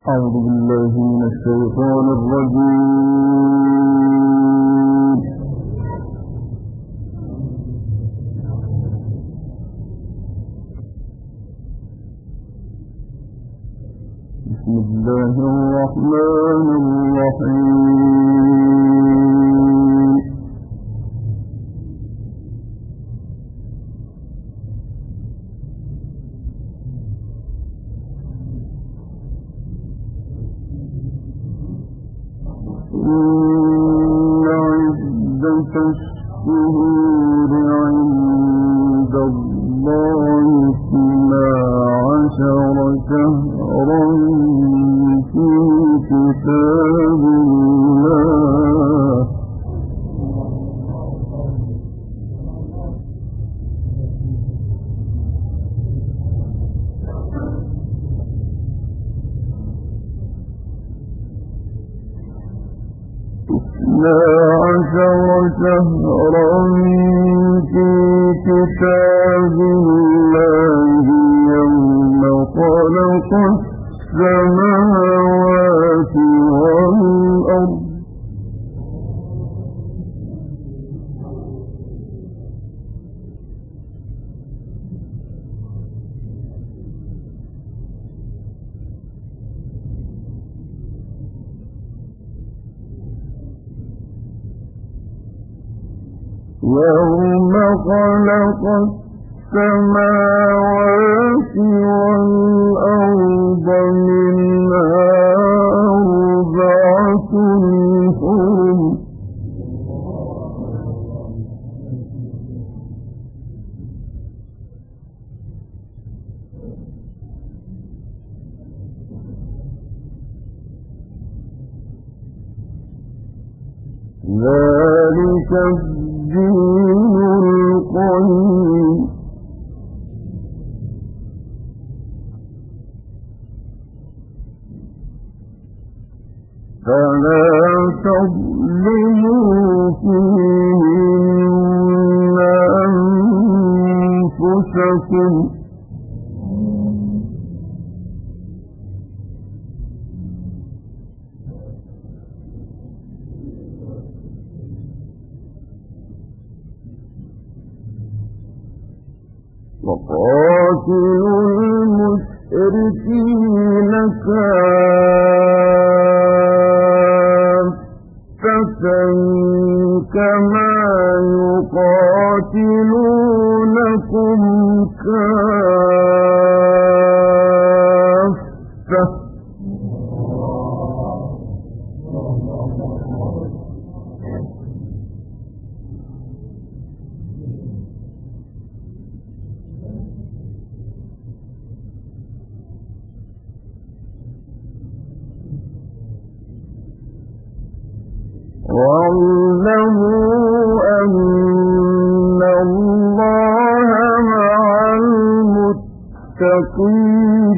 أعوذ بالله من الشيطان الرجيم. بسم الله الرحمن الرحيم. إن عدة الشهور عند الله 12 شهرا في كتاب الله يوم خلق السماوات والأرض يوم خلق السماوات والأرض منها أربعة حرم ذلك الدين القيم فلا تظلموا فيهن أنفسكم وقاتلوا المشركين كافة كما يقاتلونكم كافة واعلموا أن الله مع المتقين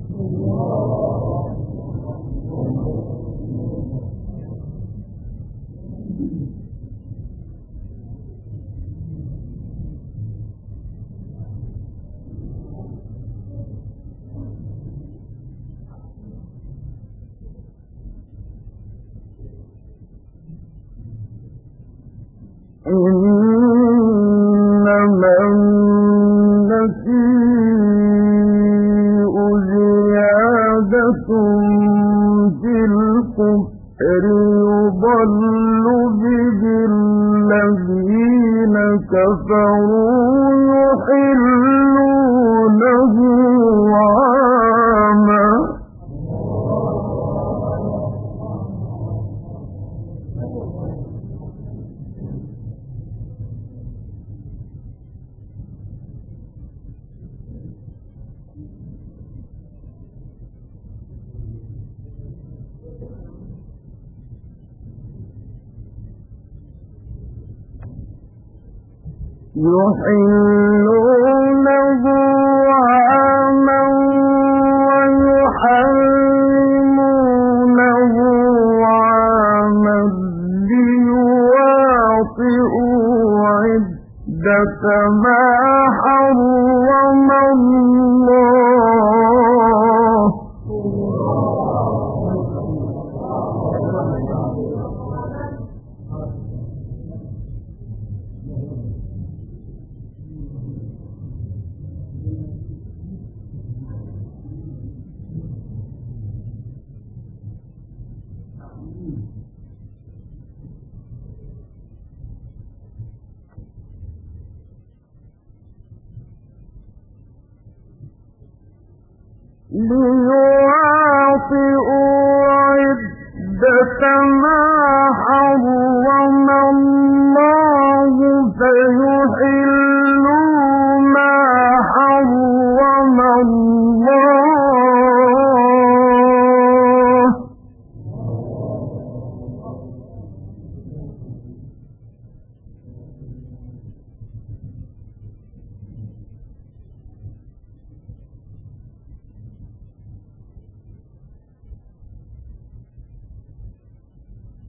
إنما النسيء زيادة في الكفر يضل به الذين كفروا يحلونه عاما يحلونه عاما ويحرمونه عاما ليواطئوا عدة ما حرم الله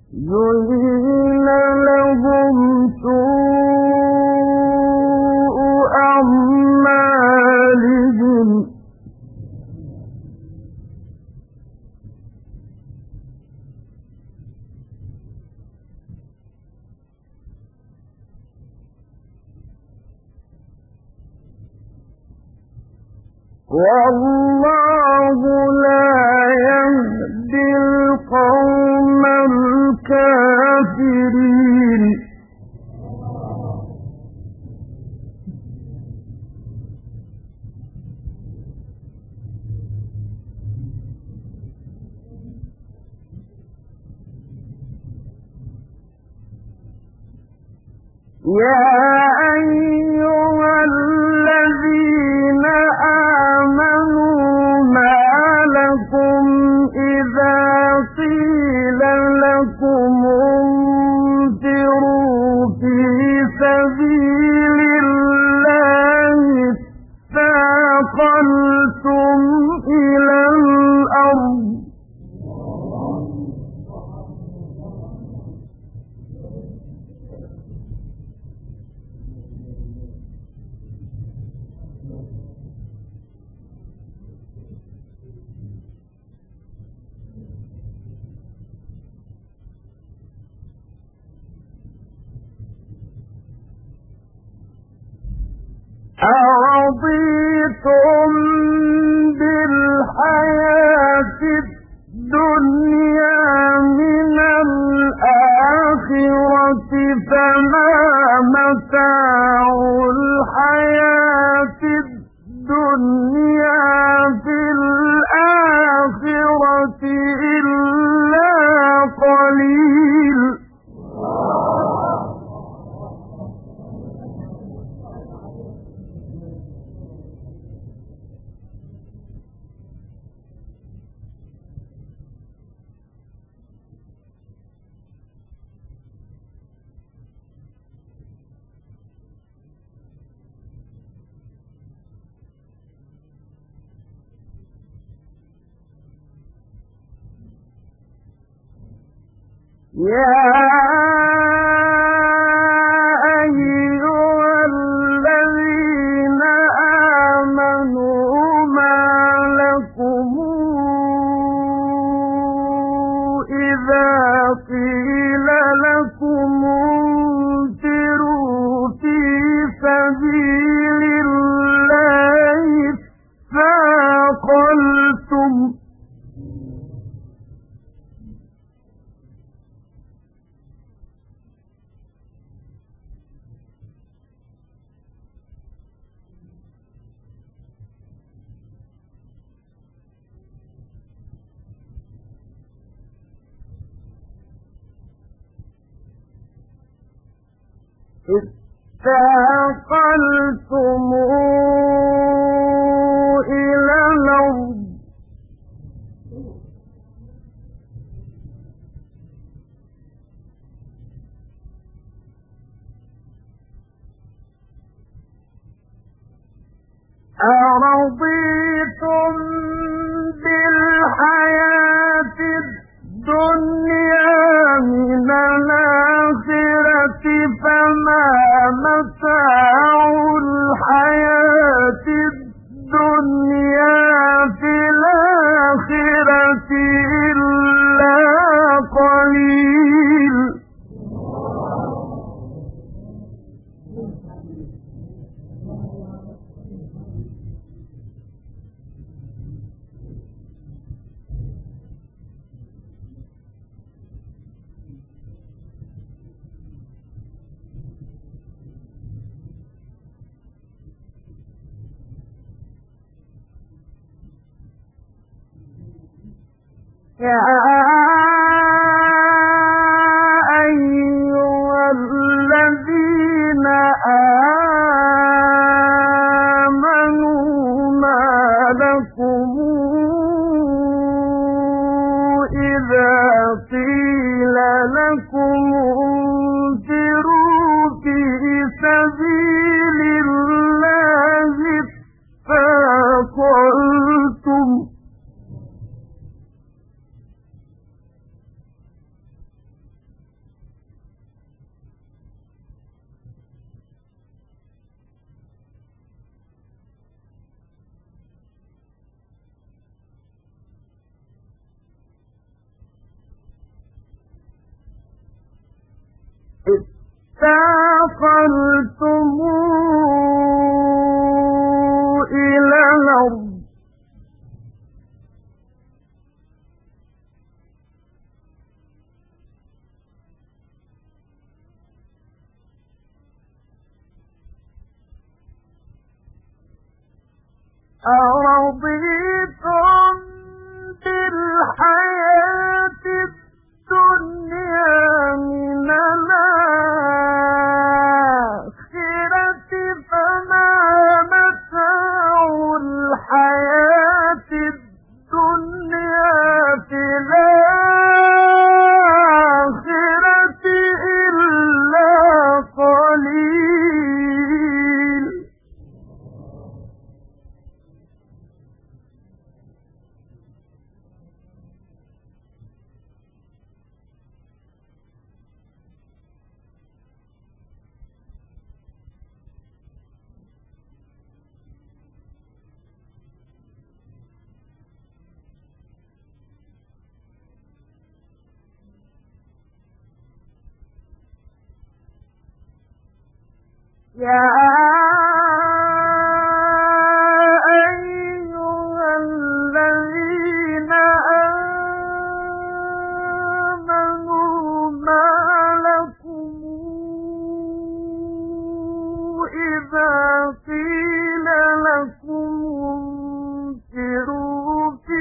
زين لهم سوء أعمالهم والله لا يهدي القوم الكافرين يا أيها الذين آمنوا ما لكم إذا قيل لكم انفروا في سبيل الله اثاقلتم إلى الأرض أرضيتم بالحياة الدنيا من الآخرة فما متاع الحياة الدنيا في الآخرة إلا قليل يا أيها الذين آمنوا ما لكم إذا قيل لكم انفروا في سبيل الله اثاقلتم إلى الأرض أرضيتم بالحياة الدنيا من الآخرة فما متاع الحياة الدنيا في الآخرة إلا قليل يا أيها الذين آمنوا ما لكم إذا قيل لكم انفروا في سبيل الله اثاقلتم اثاقلتم إلى الأرض أرضيتم بالحياة الدنيا من الآخرة فما متاع الحياة الدنيا في الآخرة إلا قليل يا أيها الذين آمنوا ما لكم إذا قيل لكم انفروا في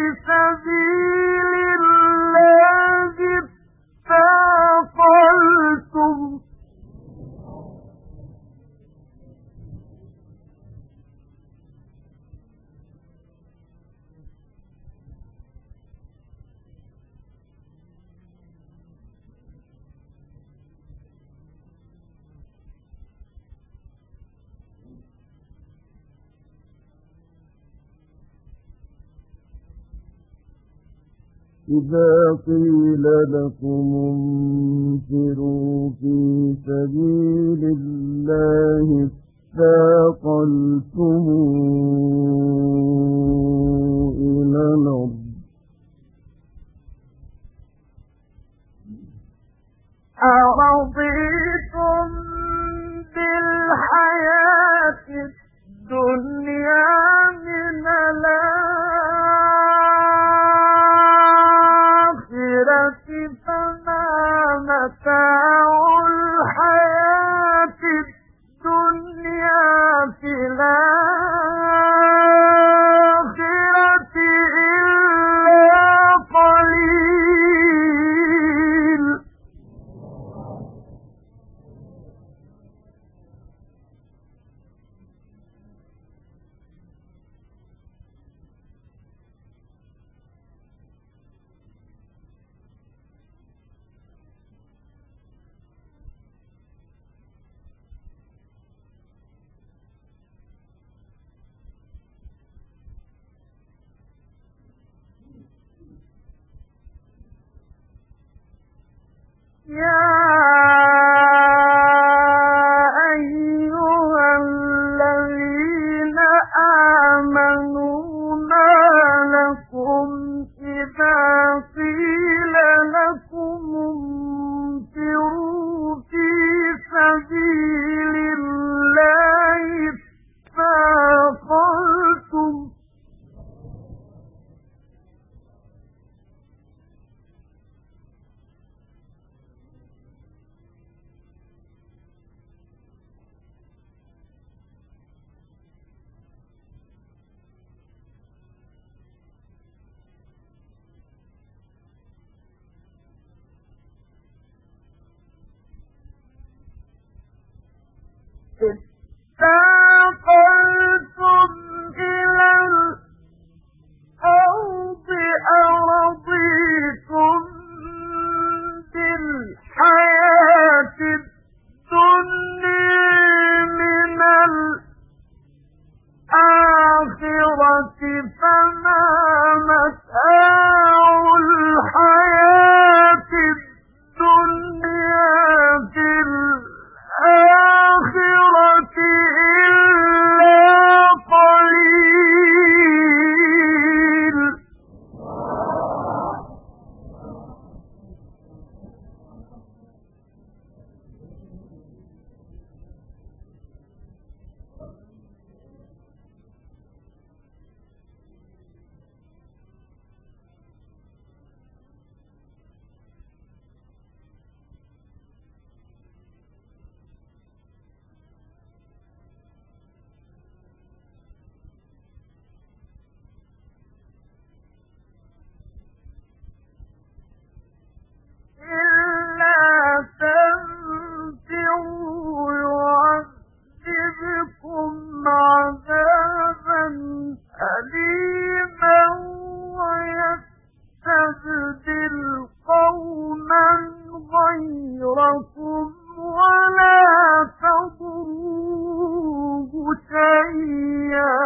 سبيل الله اثاقلتم إذا قيل لكم انفروا في سبيل الله اثاقلتم إلى الأرض أرضيتم بالحياة الدنيا من الآخرة فما متاع الحياة الدنيا في الآخرة إلا قليل يستبدل قوما غيركم ولا تضروه شيئا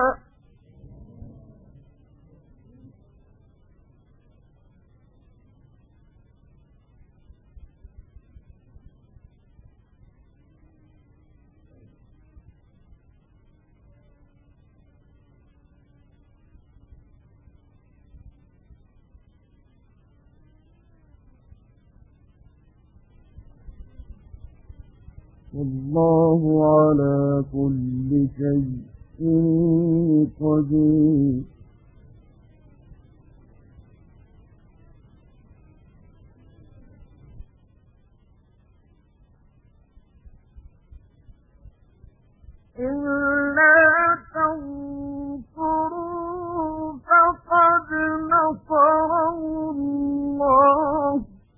والله على كل شيء قدير. إلا تنصروا فقد نصره الله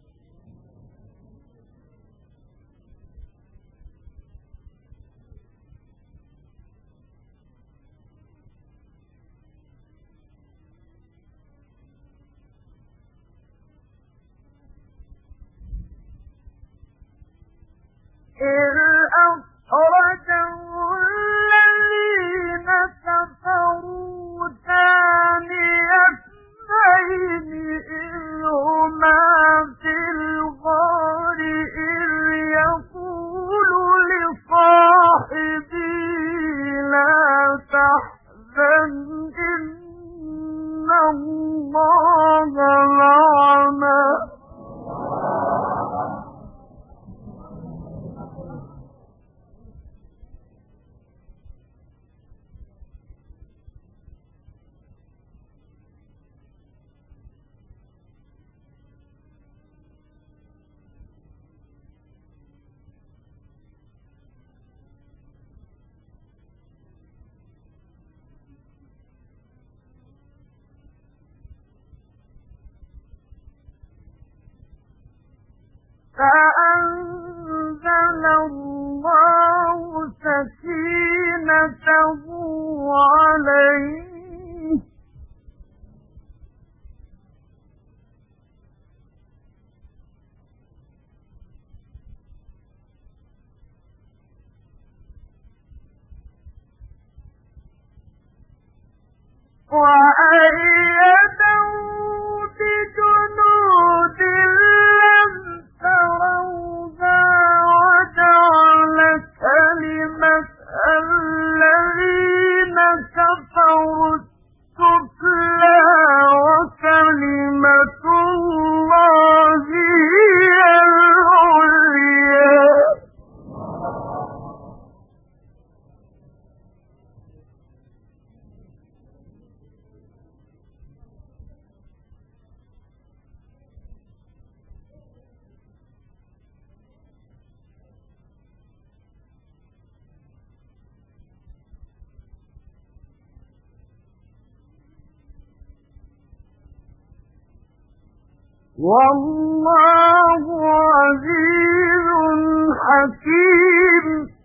إذ أخرجه الذين كفروا ثاني اثنين إذ هما في الغار إذ يقول لصاحبه لا تحزن إن الله معنا فأنزل الله سكينته عليه وأيده بجنود لم تروها وجعل كلمة الذين كفروا السفلى وكلمة الله هي العليا والله عزيز حكيم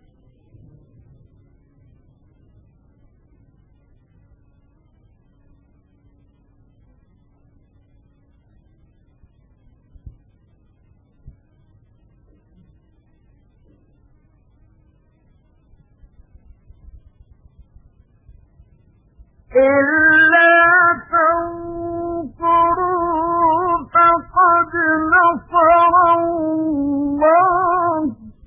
إلا تنصروا فقد نصره الله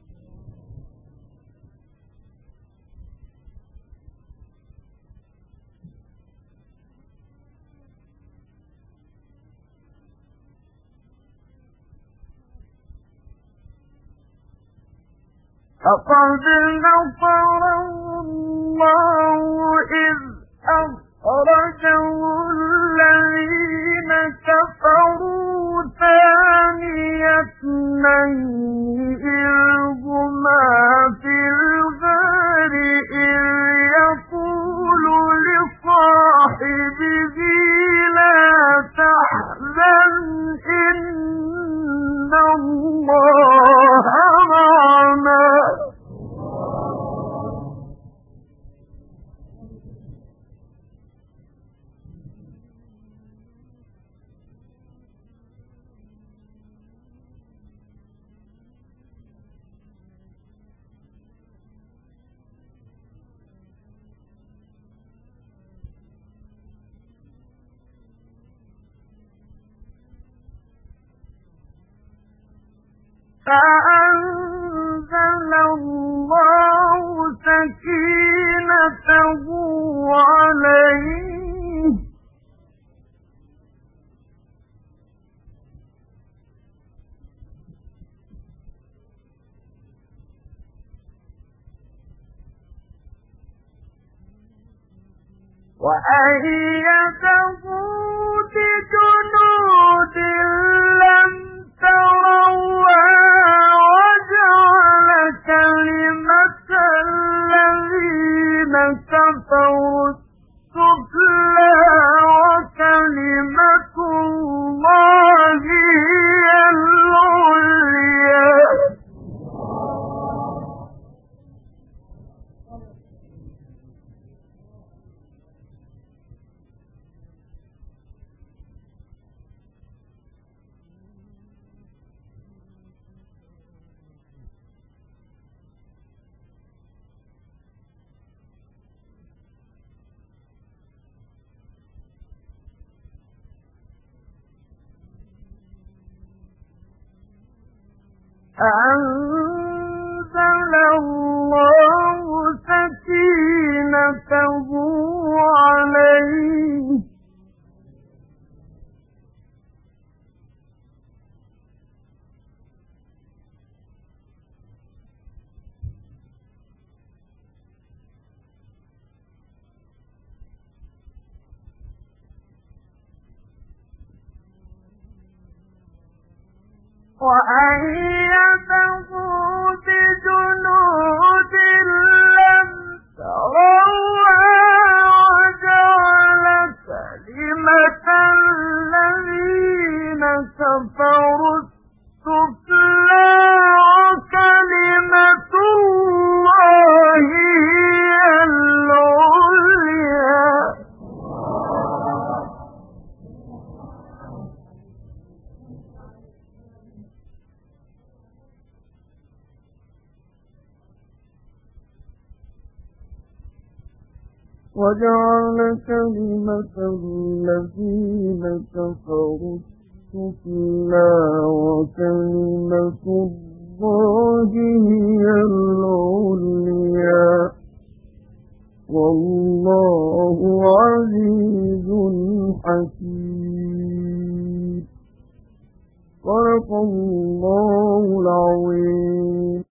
إذ أخرجه الذين كفروا ثاني اثنين إذ هما في الغار إذ يقول لصاحبه لا تحزن إن الله معنا فأنزل الله سكينته عليه وأيده بجنود لم تروها وجعل كلمة الذين كفروا السفلى وكلمة الله هي العليا أنزل الله سكينته عليه وأيده بجنود لم تروها وجعل كلمة الذين كفروا السفلى وكلمة الله هي العليا وجعل كلمة الذين كفروا السفلى وكلمة الله هي العليا والله عزيز حكيم صدق الله العظيم.